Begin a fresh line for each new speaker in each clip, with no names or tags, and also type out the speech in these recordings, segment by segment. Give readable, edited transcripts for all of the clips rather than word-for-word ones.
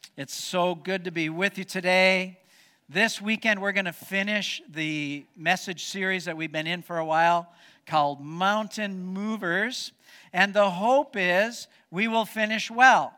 It's so good to be with you today. This weekend, we're going to finish the message series that we've been in for a while called Mountain Movers. And the hope is we will finish well.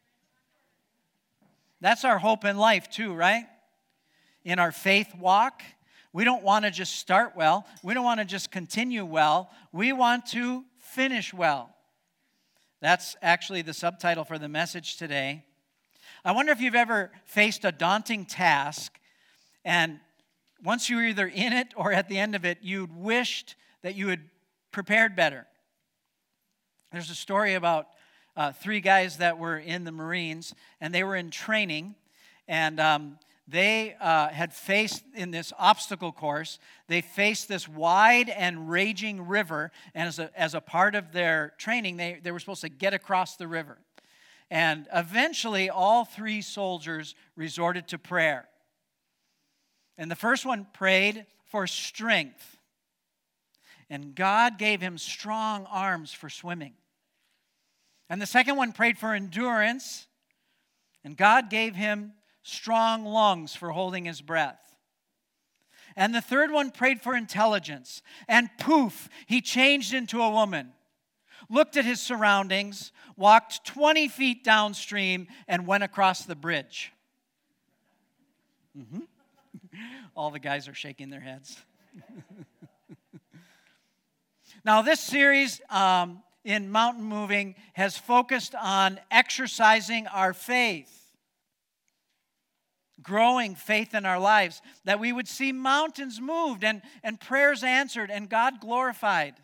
That's our hope in life too, right? In our faith walk, we don't want to just start well. We don't want to just continue well. We want to finish well. That's actually the subtitle for the message today. I wonder if you've ever faced a daunting task, and once you were either in it or at the end of it, you'd wished that you had prepared better. There's a story about three guys that were in the Marines, and they were in training, and they had faced, in this obstacle course, they faced this wide and raging river, and as a part of their training, they were supposed to get across the river. And eventually, all three soldiers resorted to prayer. And the first one prayed for strength, and God gave him strong arms for swimming. And the second one prayed for endurance, and God gave him strong lungs for holding his breath. And the third one prayed for intelligence, and poof, he changed into a woman, looked at his surroundings, walked 20 feet downstream, and went across the bridge. All the guys are shaking their heads. Now, this series in Mountain Moving has focused on exercising our faith, growing faith in our lives, that we would see mountains moved and prayers answered and God glorified.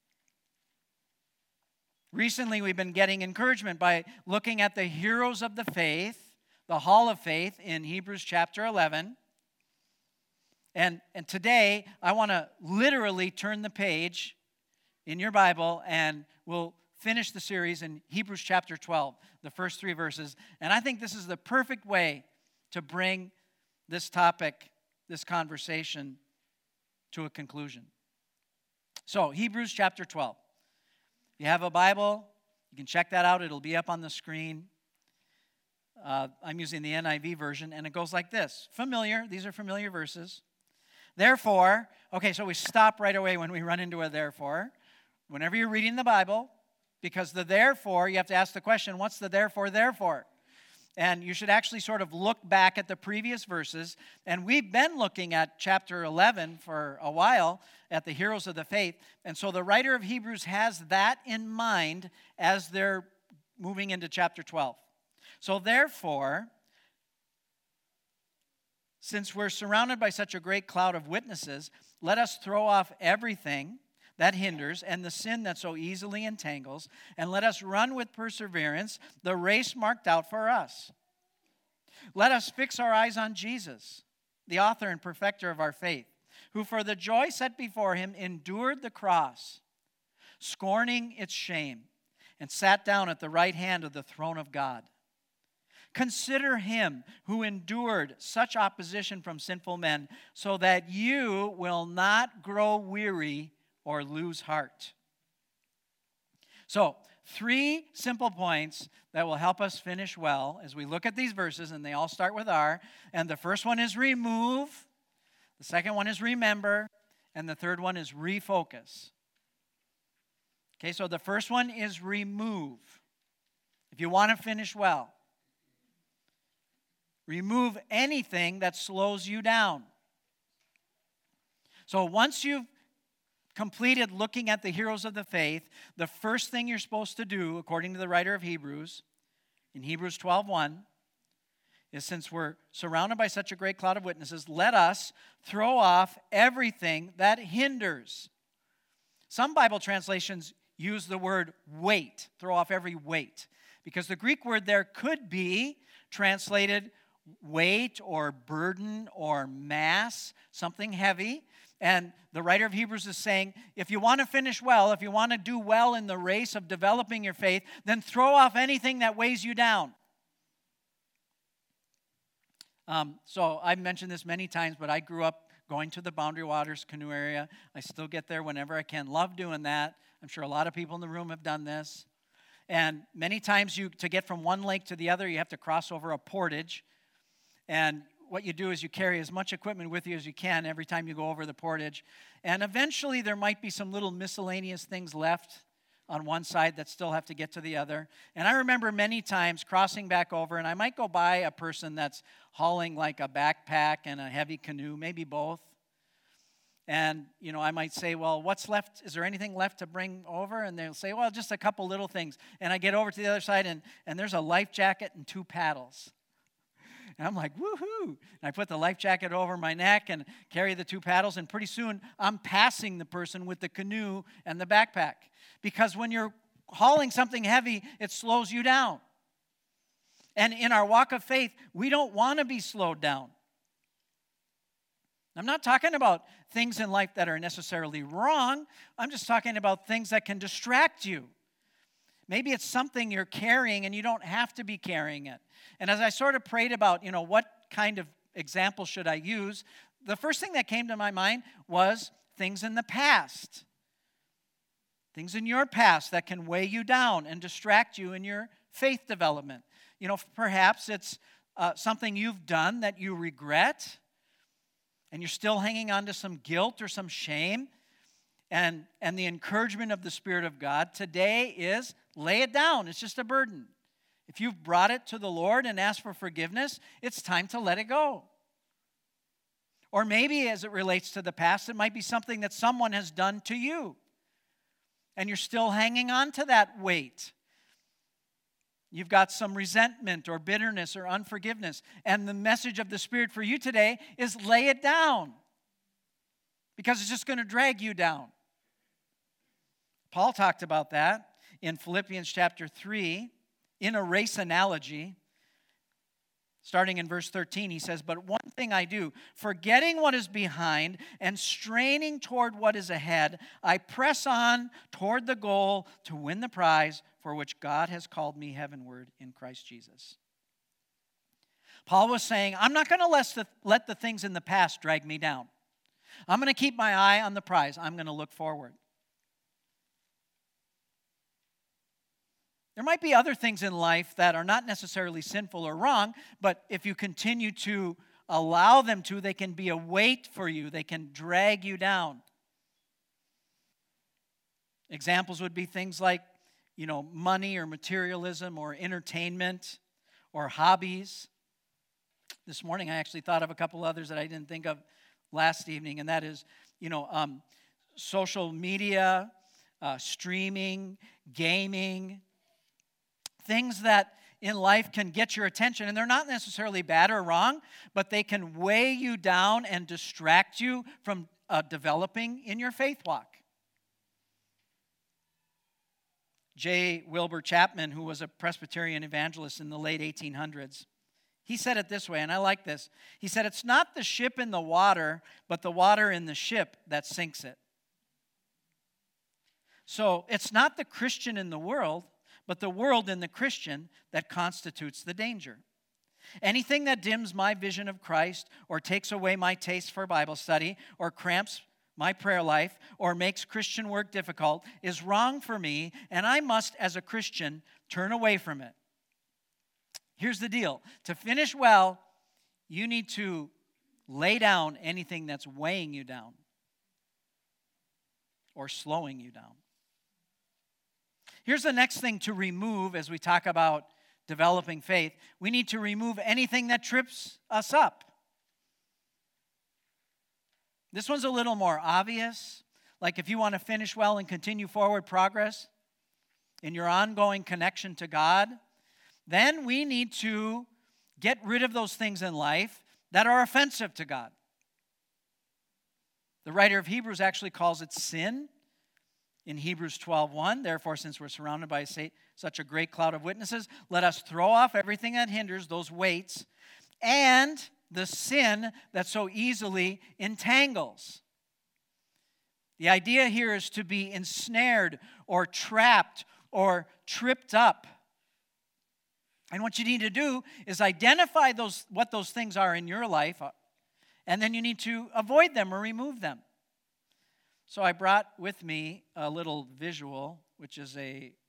Recently, we've been getting encouragement by looking at the heroes of the faith, the Hall of Faith in Hebrews chapter 11. And today, I want to literally turn the page in your Bible, and we'll finish the series in Hebrews chapter 12, the first 3 verses. And I think this is the perfect way to bring this topic, this conversation, to a conclusion. So, Hebrews chapter 12. If you have a Bible, you can check that out. It'll be up on the screen. I'm using the NIV version, and it goes like this. Familiar. These are familiar verses. Therefore, okay, so we stop right away when we run into a therefore. Whenever you're reading the Bible, because the therefore, you have to ask the question, what's the therefore? And you should actually sort of look back at the previous verses. And we've been looking at chapter 11 for a while, at the heroes of the faith. And so the writer of Hebrews has that in mind as they're moving into chapter 12. So therefore, since we're surrounded by such a great cloud of witnesses, let us throw off everything that hinders and the sin that so easily entangles, and let us run with perseverance the race marked out for us. Let us fix our eyes on Jesus, the author and perfecter of our faith, who for the joy set before him endured the cross, scorning its shame, and sat down at the right hand of the throne of God. Consider him who endured such opposition from sinful men, so that you will not grow weary or lose heart. So, 3 simple points that will help us finish well as we look at these verses, and they all start with R. And the first one is remove, the second one is remember, and the third one is refocus. Okay, so the first one is remove. If you want to finish well, remove anything that slows you down. So once you've completed looking at the heroes of the faith, the first thing you're supposed to do, according to the writer of Hebrews, in Hebrews 12:1, is since we're surrounded by such a great cloud of witnesses, let us throw off everything that hinders. Some Bible translations use the word weight, throw off every weight, because the Greek word there could be translated weight or burden or mass, something heavy. And the writer of Hebrews is saying, if you want to finish well, if you want to do well in the race of developing your faith, then throw off anything that weighs you down. So I've mentioned this many times, but I grew up going to the Boundary Waters canoe area. I still get there whenever I can. Love doing that. I'm sure a lot of people in the room have done this. And many times to get from one lake to the other, you have to cross over a portage. And what you do is you carry as much equipment with you as you can every time you go over the portage. And eventually there might be some little miscellaneous things left on one side that still have to get to the other. And I remember many times crossing back over, and I might go by a person that's hauling like a backpack and a heavy canoe, maybe both. And, I might say, well, what's left? Is there anything left to bring over? And they'll say, well, just a couple little things. And I get over to the other side, and there's a life jacket and 2 paddles. And I'm like, woohoo. And I put the life jacket over my neck and carry the 2 paddles, and pretty soon I'm passing the person with the canoe and the backpack. Because when you're hauling something heavy, it slows you down. And in our walk of faith, we don't want to be slowed down. I'm not talking about things in life that are necessarily wrong. I'm just talking about things that can distract you. Maybe it's something you're carrying and you don't have to be carrying it. And as I sort of prayed about, what kind of example should I use, the first thing that came to my mind was things in the past. Things in your past that can weigh you down and distract you in your faith development. Perhaps it's something you've done that you regret, and you're still hanging on to some guilt or some shame, and the encouragement of the Spirit of God today is lay it down. It's just a burden. If you've brought it to the Lord and asked for forgiveness, it's time to let it go. Or maybe as it relates to the past, it might be something that someone has done to you, and you're still hanging on to that weight. You've got some resentment or bitterness or unforgiveness. And the message of the Spirit for you today is lay it down, because it's just going to drag you down. Paul talked about that in Philippians chapter 3 in a race analogy. Starting in verse 13, he says, "But one thing I do, forgetting what is behind and straining toward what is ahead, I press on toward the goal to win the prize for which God has called me heavenward in Christ Jesus." Paul was saying, I'm not going to let the things in the past drag me down. I'm going to keep my eye on the prize. I'm going to look forward. There might be other things in life that are not necessarily sinful or wrong, but if you continue to allow them to, they can be a weight for you. They can drag you down. Examples would be things like, money or materialism or entertainment or hobbies. This morning I actually thought of a couple others that I didn't think of last evening, and that is, social media, streaming, gaming, things that in life can get your attention, and they're not necessarily bad or wrong, but they can weigh you down and distract you from developing in your faith walk. J. Wilbur Chapman, who was a Presbyterian evangelist in the late 1800s, he said it this way, and I like this. He said, "It's not the ship in the water, but the water in the ship that sinks it." So it's not the Christian in the world, but the world in the Christian that constitutes the danger. Anything that dims my vision of Christ or takes away my taste for Bible study or cramps my prayer life or makes Christian work difficult is wrong for me, and I must, as a Christian, turn away from it. Here's the deal. To finish well, you need to lay down anything that's weighing you down or slowing you down. Here's the next thing to remove as we talk about developing faith. We need to remove anything that trips us up. This one's a little more obvious. Like if you want to finish well and continue forward progress in your ongoing connection to God, then we need to get rid of those things in life that are offensive to God. The writer of Hebrews actually calls it sin. In Hebrews 12:1, "Therefore, since we're surrounded by such a great cloud of witnesses, let us throw off everything that hinders, those weights, and the sin that so easily entangles." The idea here is to be ensnared or trapped or tripped up. And what you need to do is identify what those things are in your life, and then you need to avoid them or remove them. So I brought with me a little visual, which is a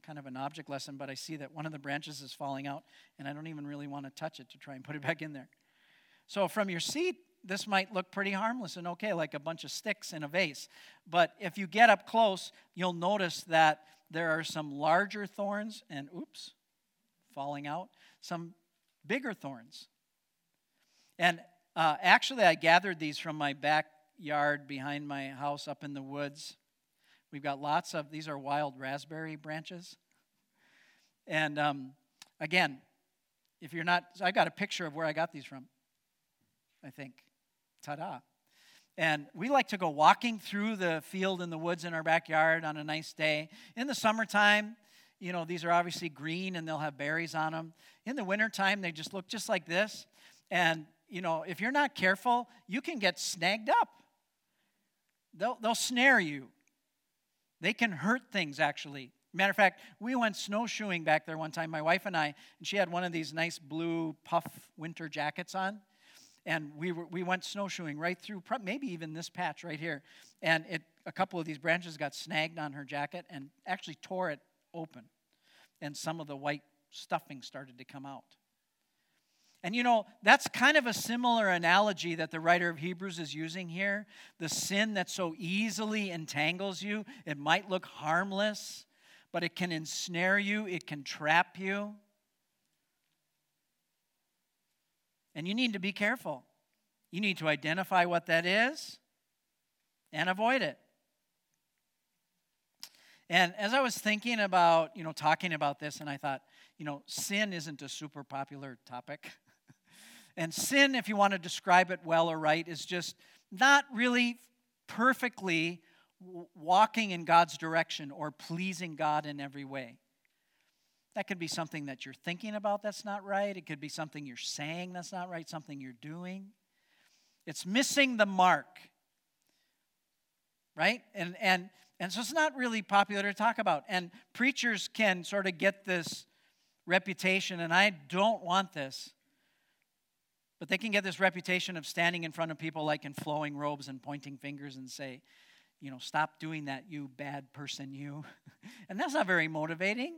kind of an object lesson, but I see that one of the branches is falling out, and I don't even really want to touch it to try and put it back in there. So from your seat, this might look pretty harmless and okay, like a bunch of sticks in a vase. But if you get up close, you'll notice that there are some larger thorns and, falling out, some bigger thorns. And actually, I gathered these from my backyard behind my house up in the woods. We've got lots of, these are wild raspberry branches. And again, if you're not, I got a picture of where I got these from, I think. Ta-da. And we like to go walking through the field in the woods in our backyard on a nice day. In the summertime, these are obviously green and they'll have berries on them. In the wintertime, they just look just like this. And, if you're not careful, you can get snagged up. They'll snare you. They can hurt things, actually. Matter of fact, we went snowshoeing back there one time, my wife and I, and she had one of these nice blue puff winter jackets on. And we went snowshoeing right through, maybe even this patch right here. And a couple of these branches got snagged on her jacket and actually tore it open. And some of the white stuffing started to come out. And that's kind of a similar analogy that the writer of Hebrews is using here. The sin that so easily entangles you, it might look harmless, but it can ensnare you, it can trap you. And you need to be careful. You need to identify what that is and avoid it. And as I was thinking about, talking about this, and I thought, sin isn't a super popular topic. And sin, if you want to describe it well or right, is just not really perfectly walking in God's direction or pleasing God in every way. That could be something that you're thinking about that's not right. It could be something you're saying that's not right, something you're doing. It's missing the mark, right? And so it's not really popular to talk about. And preachers can sort of get this reputation, and I don't want this, but they can get this reputation of standing in front of people like in flowing robes and pointing fingers and say, stop doing that, you bad person, you. And that's not very motivating.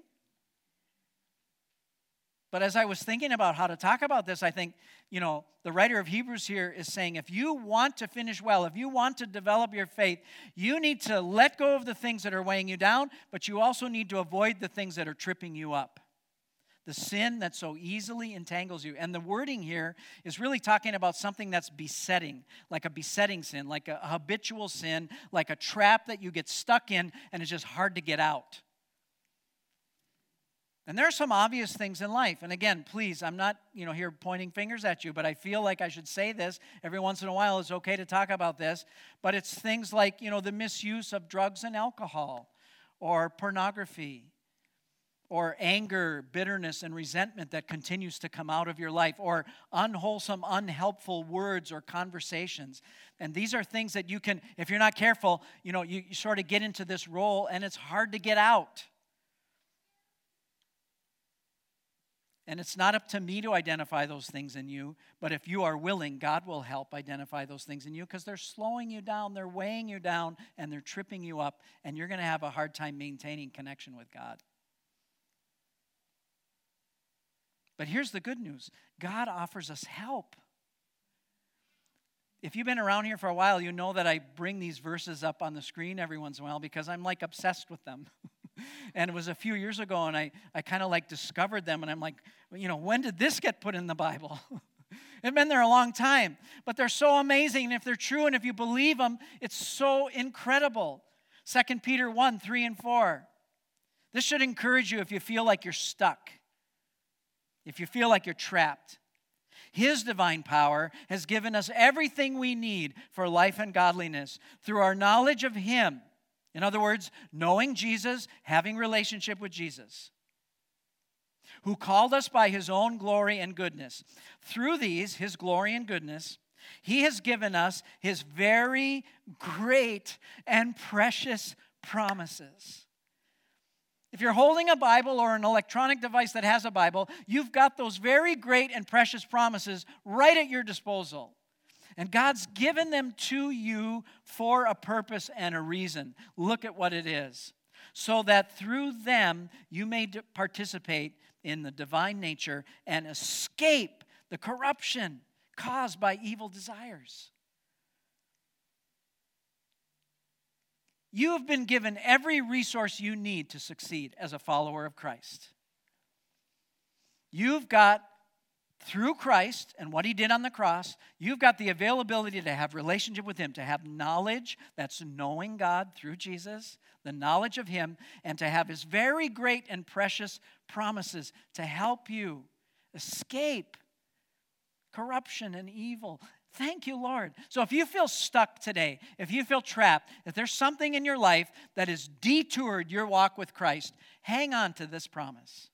But as I was thinking about how to talk about this, I think, the writer of Hebrews here is saying, if you want to finish well, if you want to develop your faith, you need to let go of the things that are weighing you down, but you also need to avoid the things that are tripping you up. The sin that so easily entangles you. And the wording here is really talking about something that's besetting, like a besetting sin, like a habitual sin, like a trap that you get stuck in and it's just hard to get out. And there are some obvious things in life. And again, please, I'm not, here pointing fingers at you, but I feel like I should say this. Every once in a while, it's okay to talk about this. But it's things like, the misuse of drugs and alcohol, or pornography, or anger, bitterness, and resentment that continues to come out of your life, or unwholesome, unhelpful words or conversations. And these are things that you can, if you're not careful, you sort of get into this role, and it's hard to get out. And it's not up to me to identify those things in you, but if you are willing, God will help identify those things in you because they're slowing you down, they're weighing you down, and they're tripping you up, and you're going to have a hard time maintaining connection with God. But here's the good news. God offers us help. If you've been around here for a while, you know that I bring these verses up on the screen every once in a while because I'm like obsessed with them. And it was a few years ago, and I kind of like discovered them, and I'm like, when did this get put in the Bible? It's been there a long time, but they're so amazing, and if they're true, and if you believe them, it's so incredible. 2 Peter 1, 3 and 4. This should encourage you if you feel like you're stuck, if you feel like you're trapped. His divine power has given us everything we need for life and godliness through our knowledge of Him. In other words, knowing Jesus, having relationship with Jesus, who called us by His own glory and goodness. Through these, His glory and goodness, He has given us His very great and precious promises. If you're holding a Bible or an electronic device that has a Bible, you've got those very great and precious promises right at your disposal. And God's given them to you for a purpose and a reason. Look at what it is. so that through them you may participate in the divine nature and escape the corruption caused by evil desires. You have been given every resource you need to succeed as a follower of Christ. You've got, through Christ and what he did on the cross, you've got the availability to have relationship with him, to have knowledge, that's knowing God through Jesus, the knowledge of him, and to have his very great and precious promises to help you escape corruption and evil. Thank you, Lord. So if you feel stuck today, if you feel trapped, if there's something in your life that has detoured your walk with Christ, hang on to this promise.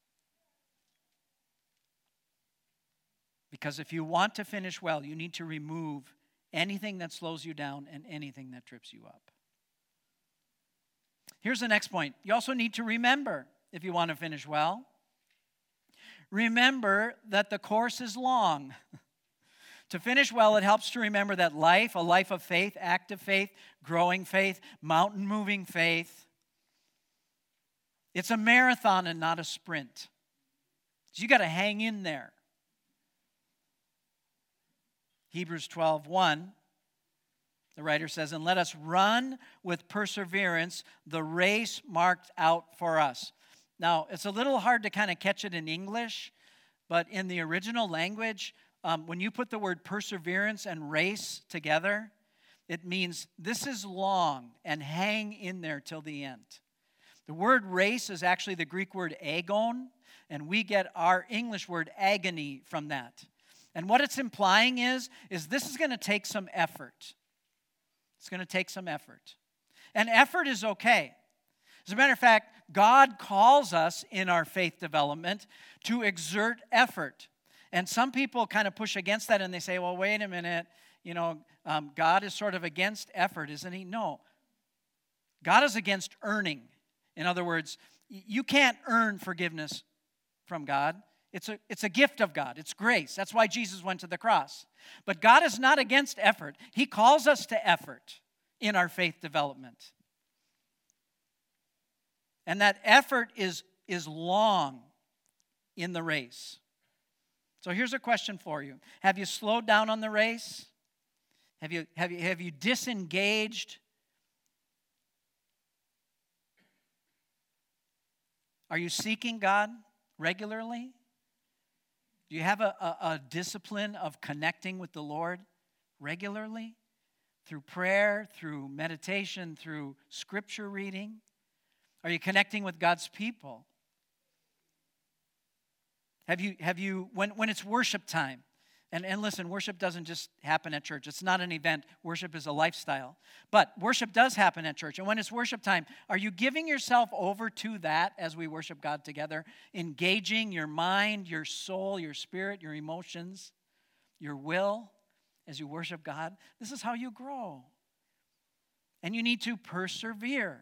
Because if you want to finish well, you need to remove anything that slows you down and anything that trips you up. Here's the next point. You also need to remember, if you want to finish well, remember that the course is long. To finish well, it helps to remember that life, a life of faith, active faith, growing faith, mountain-moving faith, it's a marathon and not a sprint. So you got to hang in there. Hebrews 12:1, the writer says, "And let us run with perseverance the race marked out for us." Now, it's a little hard to kind of catch it in English, but in the original language, when you put the word perseverance and race together, it means this is long and hang in there till the end. The word race is actually the Greek word agon, and we get our English word agony from that. And what it's implying is this is going to take some effort. It's going to take some effort. And effort is okay. As a matter of fact, God calls us in our faith development to exert effort. And some people kind of push against that and they say, well, wait a minute, God is sort of against effort, isn't he? No. God is against earning. In other words, you can't earn forgiveness from God. It's a gift of God. It's grace. That's why Jesus went to the cross. But God is not against effort. He calls us to effort in our faith development. And that effort is long in the race. So here's a question for you. Have you slowed down on the race? Have you disengaged? Are you seeking God regularly? Do you have a discipline of connecting with the Lord regularly? Through prayer, through meditation, through scripture reading? Are you connecting with God's people? Have you when it's worship time, and listen, worship doesn't just happen at church. It's not an event. Worship is a lifestyle. But worship does happen at church. And when it's worship time, are you giving yourself over to that as we worship God together? Engaging your mind, your soul, your spirit, your emotions, your will as you worship God? This is how you grow. And you need to persevere.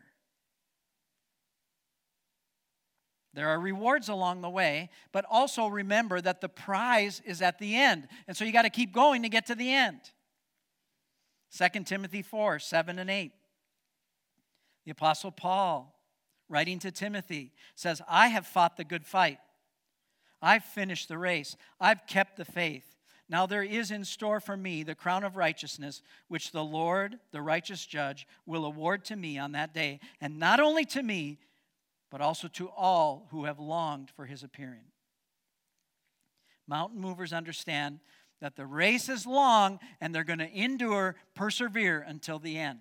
There are rewards along the way, but also remember that the prize is at the end. And so you got to keep going to get to the end. 2 Timothy 4:7-8. The Apostle Paul, writing to Timothy, says, I have fought the good fight. I've finished the race. I've kept the faith. Now there is in store for me the crown of righteousness, which the Lord, the righteous judge, will award to me on that day. And not only to me, but also to all who have longed for his appearing. Mountain movers understand that the race is long and they're going to endure, persevere until the end.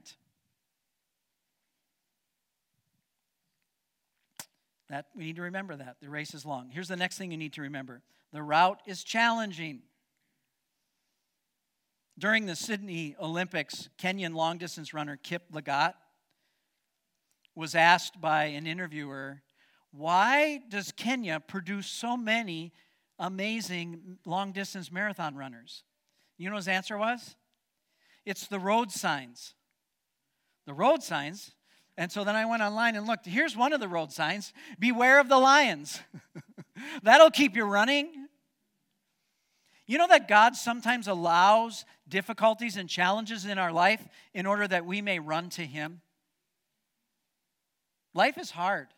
That we need to remember that. The race is long. Here's the next thing you need to remember. The route is challenging. During the Sydney Olympics, Kenyan long-distance runner Kip Lagat was asked by an interviewer, why does Kenya produce so many amazing long-distance marathon runners? You know what his answer was? It's the road signs. The road signs. And so then I went online and looked. Here's one of the road signs. Beware of the lions. That'll keep you running. You know that God sometimes allows difficulties and challenges in our life in order that we may run to him? Life is hard.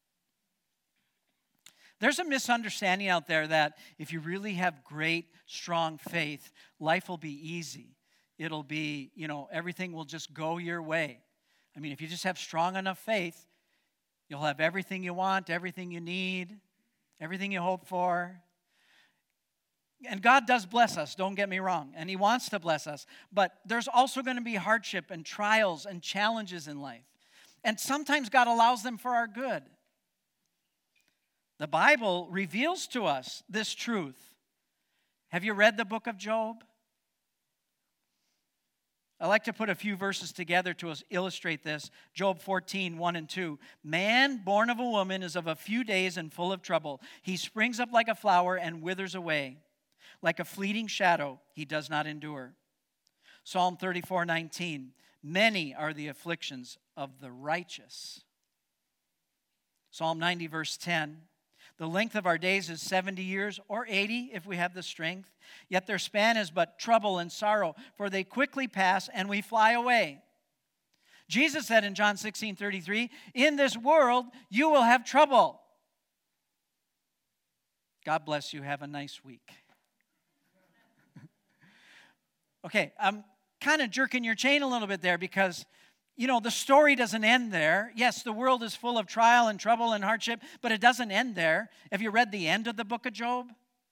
There's a misunderstanding out there that if you really have great, strong faith, life will be easy. It'll be, everything will just go your way. I mean, if you just have strong enough faith, you'll have everything you want, everything you need, everything you hope for. And God does bless us, don't get me wrong, and He wants to bless us. But there's also going to be hardship and trials and challenges in life. And sometimes God allows them for our good. The Bible reveals to us this truth. Have you read the book of Job? I like to put a few verses together to illustrate this. Job 14, 1 and 2. Man born of a woman is of a few days and full of trouble. He springs up like a flower and withers away. Like a fleeting shadow, he does not endure. Psalm 34, 19. Many are the afflictions of the righteous. Psalm 90, verse 10. The length of our days is 70 years, or 80 if we have the strength. Yet their span is but trouble and sorrow, for they quickly pass and we fly away. Jesus said in John 16:33, in this world you will have trouble. God bless you. Have a nice week. Okay, I'm kind of jerking your chain a little bit there because the story doesn't end there. Yes, the world is full of trial and trouble and hardship, but it doesn't end there. Have you read the end of the book of Job?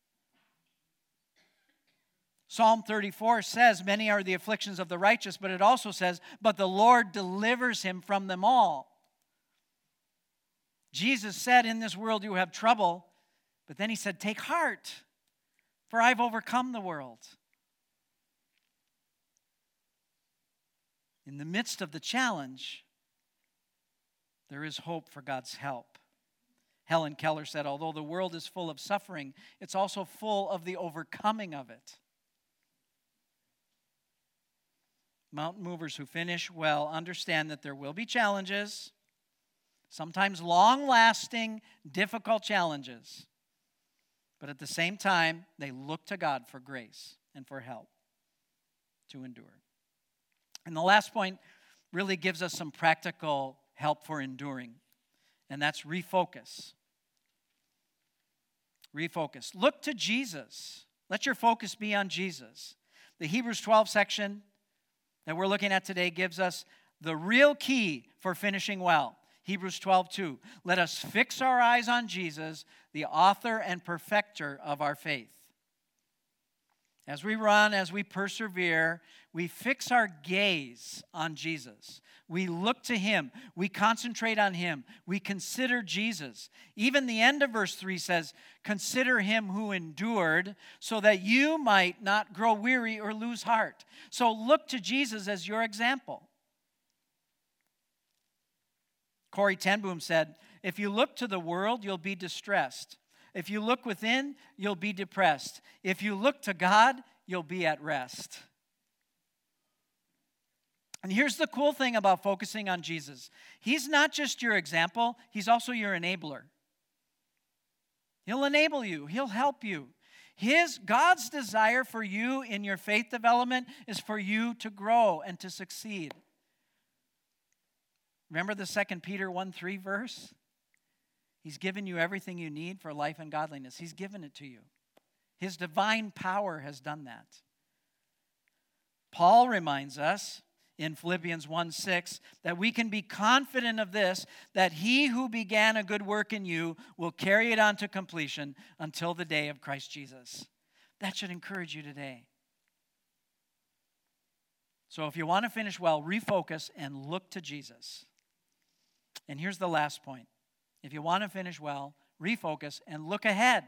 Psalm 34 says, many are the afflictions of the righteous, but it also says, but the Lord delivers him from them all. Jesus said, in this world you have trouble, but then he said, take heart, for I've overcome the world. In the midst of the challenge, there is hope for God's help. Helen Keller said, although the world is full of suffering, it's also full of the overcoming of it. Mountain movers who finish well understand that there will be challenges, sometimes long-lasting, difficult challenges. But at the same time, they look to God for grace and for help to endure. And the last point really gives us some practical help for enduring, and that's refocus. Refocus. Look to Jesus. Let your focus be on Jesus. The Hebrews 12 section that we're looking at today gives us the real key for finishing well. Hebrews 12:2. Let us fix our eyes on Jesus, the author and perfecter of our faith. As we run, as we persevere, we fix our gaze on Jesus. We look to Him. We concentrate on Him. We consider Jesus. Even the end of verse 3 says, consider Him who endured so that you might not grow weary or lose heart. So look to Jesus as your example. Corrie ten Boom said, if you look to the world, you'll be distressed. If you look within, you'll be depressed. If you look to God, you'll be at rest. And here's the cool thing about focusing on Jesus. He's not just your example, He's also your enabler. He'll enable you. He'll help you. God's desire for you in your faith development is for you to grow and to succeed. Remember the 2 Peter 1:3 verse? He's given you everything you need for life and godliness. He's given it to you. His divine power has done that. Paul reminds us in Philippians 1:6 that we can be confident of this, that He who began a good work in you will carry it on to completion until the day of Christ Jesus. That should encourage you today. So if you want to finish well, refocus and look to Jesus. And here's the last point. If you want to finish well, refocus and look ahead.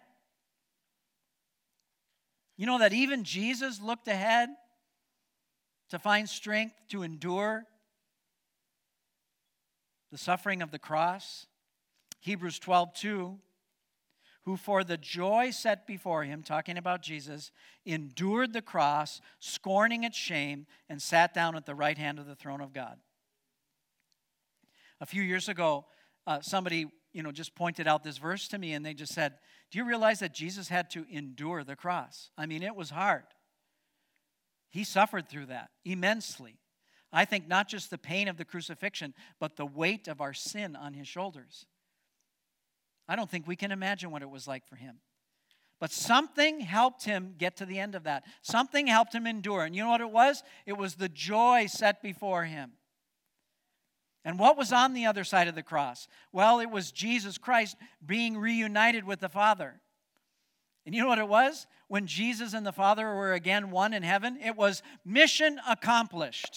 You know that even Jesus looked ahead to find strength to endure the suffering of the cross. Hebrews 12:2, who for the joy set before Him, talking about Jesus, endured the cross, scorning its shame, and sat down at the right hand of the throne of God. A few years ago, somebody just pointed out this verse to me, and they just said, do you realize that Jesus had to endure the cross? I mean, it was hard. He suffered through that immensely. I think not just the pain of the crucifixion, but the weight of our sin on his shoulders. I don't think we can imagine what it was like for him. But something helped him get to the end of that. Something helped him endure. And you know what it was? It was the joy set before him. And what was on the other side of the cross? Well, it was Jesus Christ being reunited with the Father. And you know what it was? When Jesus and the Father were again one in heaven, it was mission accomplished.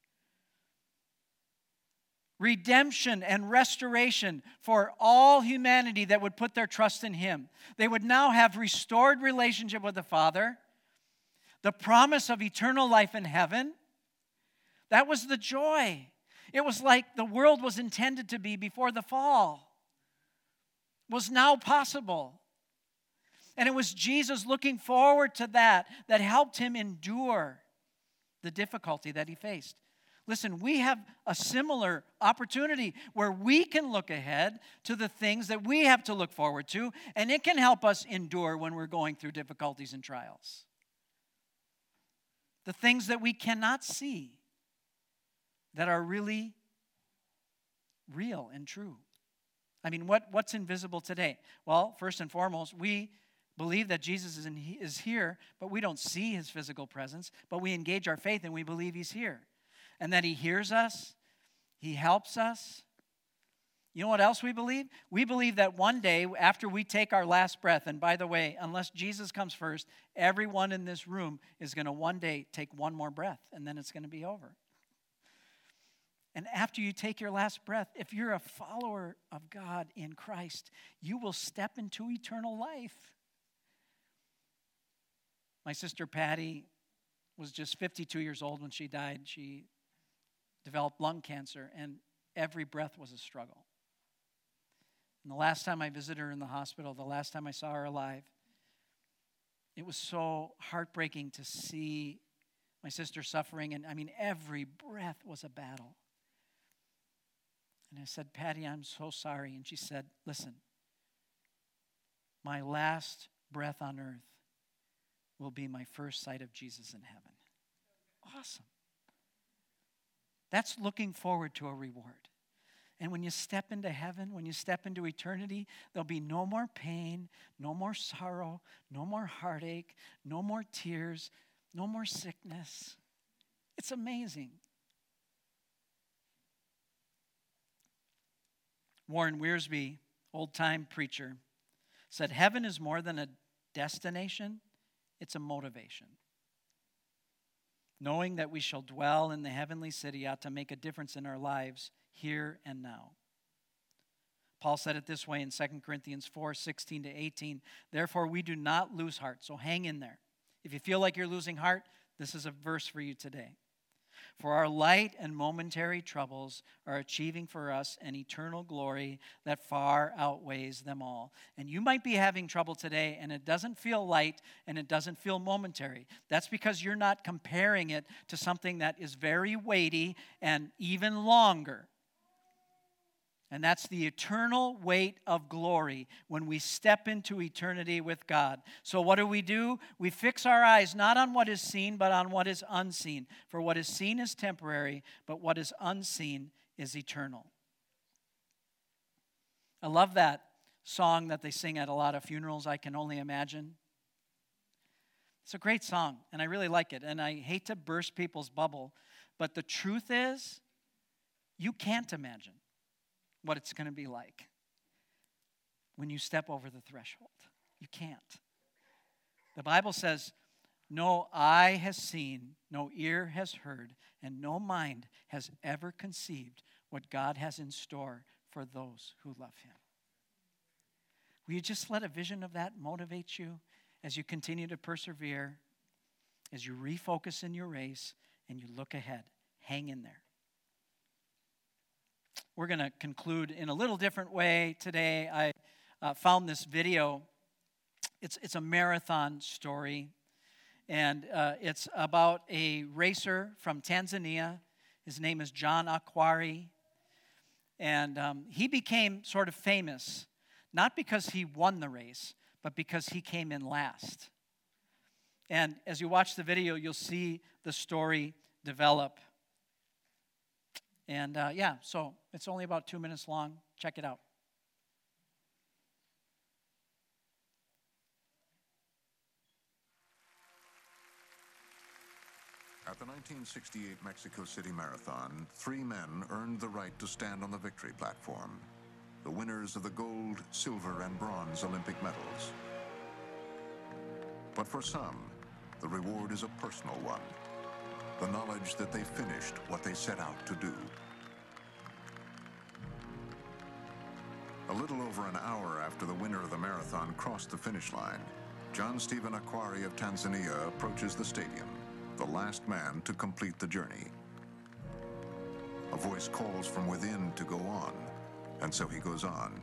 Redemption and restoration for all humanity that would put their trust in him. They would now have restored relationship with the Father, the promise of eternal life in heaven. That was the joy. It was like the world was intended to be before the fall. It was now possible. And it was Jesus looking forward to that helped him endure the difficulty that he faced. Listen, we have a similar opportunity where we can look ahead to the things that we have to look forward to, and it can help us endure when we're going through difficulties and trials. The things that we cannot see that are really real and true. I mean, what's invisible today? Well, first and foremost, we believe that Jesus is here, but we don't see his physical presence, but we engage our faith and we believe he's here. And that he hears us, he helps us. You know what else we believe? We believe that one day after we take our last breath, and by the way, unless Jesus comes first, everyone in this room is going to one day take one more breath, and then it's going to be over. And after you take your last breath, if you're a follower of God in Christ, you will step into eternal life. My sister Patty was just 52 years old when she died. She developed lung cancer, and every breath was a struggle. And the last time I visited her in the hospital, the last time I saw her alive, it was so heartbreaking to see my sister suffering, and I mean, every breath was a battle. And I said, Patty, I'm so sorry. And she said, listen, my last breath on earth will be my first sight of Jesus in heaven. Awesome. That's looking forward to a reward. And when you step into heaven, when you step into eternity, there'll be no more pain, no more sorrow, no more heartache, no more tears, no more sickness. It's amazing. Warren Wiersbe, old-time preacher, said, heaven is more than a destination, it's a motivation. Knowing that we shall dwell in the heavenly city ought to make a difference in our lives here and now. Paul said it this way in 2 Corinthians 4:16-18. Therefore, we do not lose heart. So hang in there. If you feel like you're losing heart, this is a verse for you today. For our light and momentary troubles are achieving for us an eternal glory that far outweighs them all. And you might be having trouble today, and it doesn't feel light, and it doesn't feel momentary. That's because you're not comparing it to something that is very weighty and even longer. And that's the eternal weight of glory when we step into eternity with God. So what do? We fix our eyes not on what is seen, but on what is unseen. For what is seen is temporary, but what is unseen is eternal. I love that song that they sing at a lot of funerals, I Can Only Imagine. It's a great song, and I really like it. And I hate to burst people's bubble, but the truth is, you can't imagine what it's going to be like when you step over the threshold. You can't. The Bible says, no eye has seen, no ear has heard, and no mind has ever conceived what God has in store for those who love him. Will you just let a vision of that motivate you as you continue to persevere, as you refocus in your race, and you look ahead? Hang in there. We're going to conclude in a little different way today. I found this video. It's a marathon story, and it's about a racer from Tanzania. His name is John Akwari, and he became sort of famous, not because he won the race, but because he came in last. And as you watch the video, you'll see the story develop. And so it's only about 2 minutes long. Check it out.
At the 1968 Mexico City Marathon, 3 men earned the right to stand on the victory platform, the winners of the gold, silver, and bronze Olympic medals. But for some, the reward is a personal one, the knowledge that they finished what they set out to do. A little over an hour after the winner of the marathon crossed the finish line, John Stephen Akhwari of Tanzania approaches the stadium, the last man to complete the journey. A voice calls from within to go on, and so he goes on.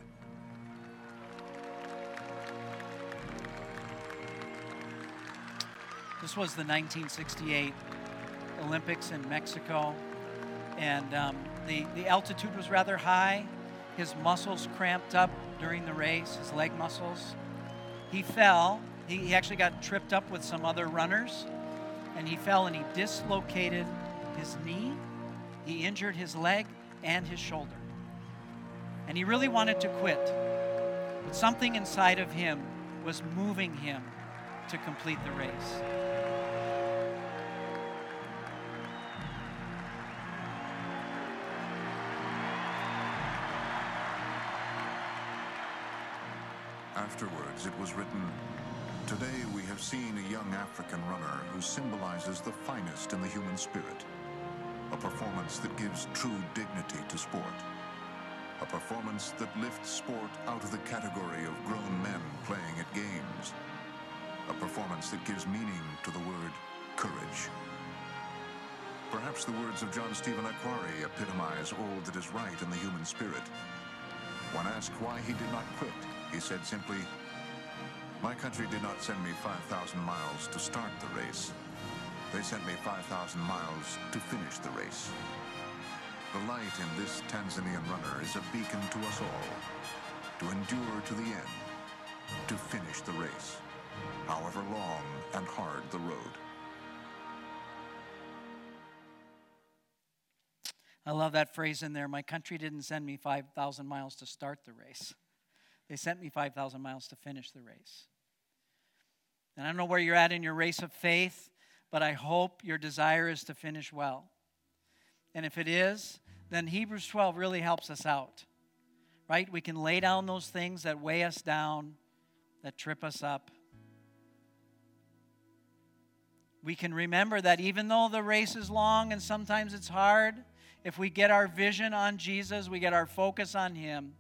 This was the 1968 Olympics in Mexico, and the altitude was rather high. His muscles cramped up during the race, his leg muscles. He fell. He actually got tripped up with some other runners, and he fell and he dislocated his knee. He injured his leg and his shoulder. And he really wanted to quit, but something inside of him was moving him to complete the race.
Afterwards, it was written, "Today we have seen a young African runner who symbolizes the finest in the human spirit. A performance that gives true dignity to sport. A performance that lifts sport out of the category of grown men playing at games. A performance that gives meaning to the word courage." Perhaps the words of John Stephen Akhwari epitomize all that is right in the human spirit. When asked why he did not quit, he said simply, "My country did not send me 5,000 miles to start the race. They sent me 5,000 miles to finish the race." The light in this Tanzanian runner is a beacon to us all, to endure to the end, to finish the race, however long and hard the road.
I love that phrase in there. My country didn't send me 5,000 miles to start the race. They sent me 5,000 miles to finish the race. And I don't know where you're at in your race of faith, but I hope your desire is to finish well. And if it is, then Hebrews 12 really helps us out, right? We can lay down those things that weigh us down, that trip us up. We can remember that even though the race is long and sometimes it's hard, if we get our vision on Jesus, we get our focus on Him,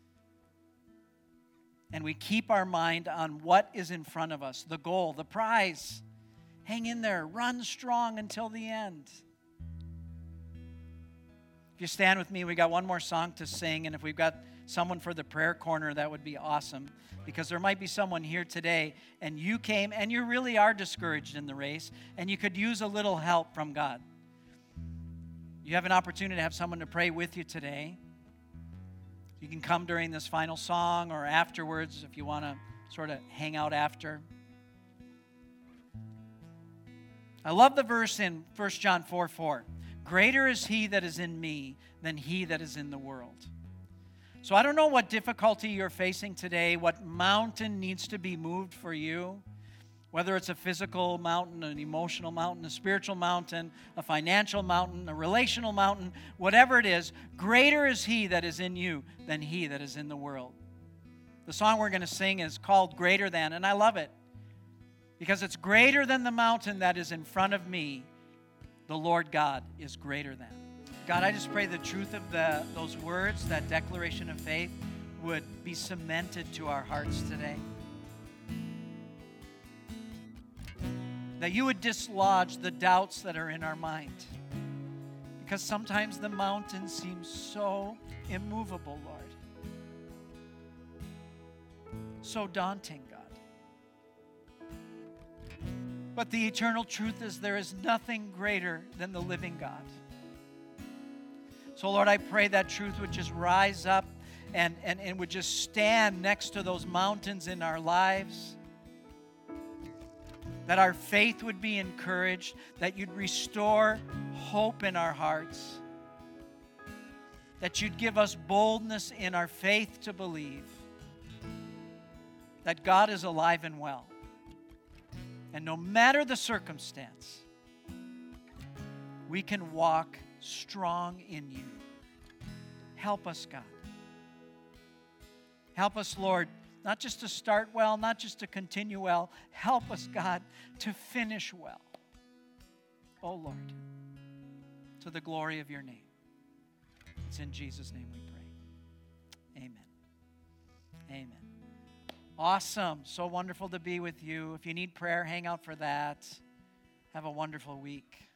and we keep our mind on what is in front of us, the goal, the prize. Hang in there. Run strong until the end. If you stand with me, we got one more song to sing, and if we've got someone for the prayer corner, that would be awesome, because there might be someone here today, and you came, and you really are discouraged in the race, and you could use a little help from God. You have an opportunity to have someone to pray with you today. You can come during this final song or afterwards if you want to sort of hang out after. I love the verse in 1 John 4:4. Greater is He that is in me than he that is in the world. So I don't know what difficulty you're facing today, what mountain needs to be moved for you, whether it's a physical mountain, an emotional mountain, a spiritual mountain, a financial mountain, a relational mountain, whatever it is, greater is He that is in you than he that is in the world. The song we're going to sing is called Greater Than, and I love it because it's greater than the mountain that is in front of me. The Lord God is greater than. God, I just pray the truth of those words, that declaration of faith, would be cemented to our hearts today. That you would dislodge the doubts that are in our mind. Because sometimes the mountain seems so immovable, Lord. So daunting, God. But the eternal truth is there is nothing greater than the living God. So, Lord, I pray that truth would just rise up and would just stand next to those mountains in our lives. That our faith would be encouraged, that you'd restore hope in our hearts. that you'd give us boldness in our faith to believe that God is alive and well. And no matter the circumstance, we can walk strong in you. Help us, God. Help us, Lord, not just to start well, not just to continue well. Help us, God, to finish well. Oh, Lord, to the glory of your name. It's in Jesus' name we pray. Amen. Amen. Awesome. So wonderful to be with you. If you need prayer, hang out for that. Have a wonderful week.